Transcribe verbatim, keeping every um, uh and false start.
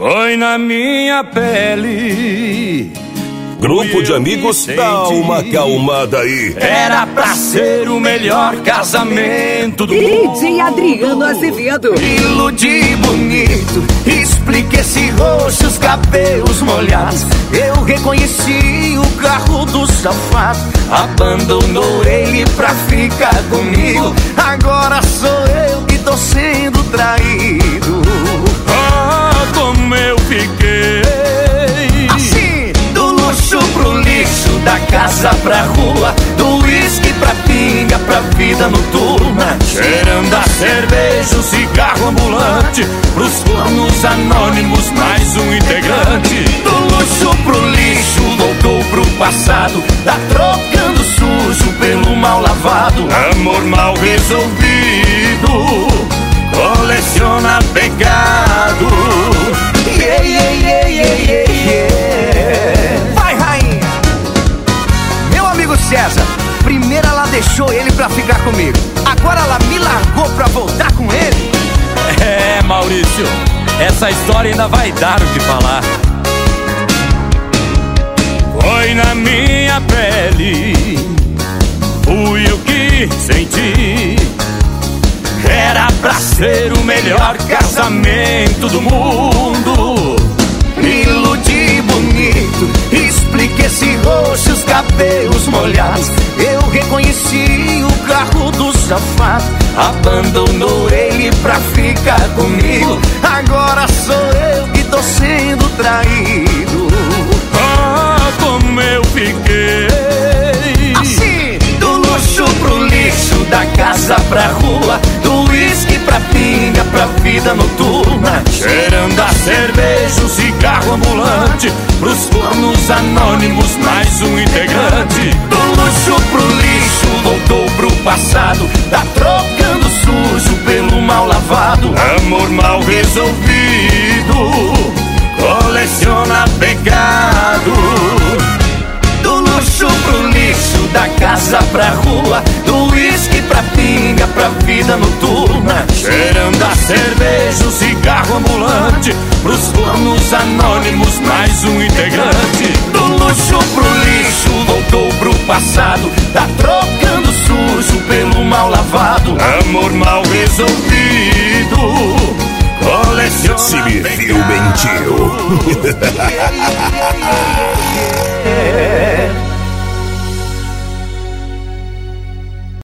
Foi na minha pele. Grupo de amigos, dá uma acalmada aí. Era pra ser o melhor casamento do mundo. D J Adriano Azevedo. Iludi bonito, explique esse rosto, os cabelos molhados. Eu reconheci o carro do safado. Abandonou ele pra ficar comigo. Agora sou eu que tô sendo traído. Oh, como eu fiquei assim, do luxo pro lixo, da casa pra rua, do uísque pra pinga, pra vida noturna, cheirando a cerveja, o cigarro ambulante, pros fornos anônimos, mais um integrante. Do luxo pro lixo, voltou pro passado, tá trocando sujo pelo mal lavado. Amor mal resolvido, coleciona pecado. Yeah, yeah, yeah, yeah, yeah, yeah. Vai, rainha! Meu amigo César, primeiro ela deixou ele pra ficar comigo, agora ela me largou pra voltar com ele. É, Maurício, essa história ainda vai dar o que falar. Foi na minha pele, fui eu que senti. Era pra ser o melhor casamento do mundo. Me iludi bonito, explique esse rosto, os cabelos molhados. Eu reconheci o carro do safado. Abandonou ele pra ficar comigo. Agora sou eu que tô sendo traído. Oh, como eu fiquei assim, do luxo pro lixo, da casa pra rua, do uísque pra pinga, pra vida noturna, cheirando a cerveja, o cigarro ambulante, pros fornos anônimos, mais um integrante. Do luxo pro lixo, voltou pro passado, tá trocando sujo pelo mal lavado. Amor mal resolvido, coleciona pecado. Do luxo pro lixo, da casa pra rua, do uísque pra pinga, pra vida noturna, cheirando a cerveja, o cigarro ambulante, pros fornos anônimos, mais um integrante. Do luxo pro lixo, voltou pro passado, tá trocando sujo pelo mal lavado. Amor mal resolvido, coleciona. Se me viu, mentiu. É.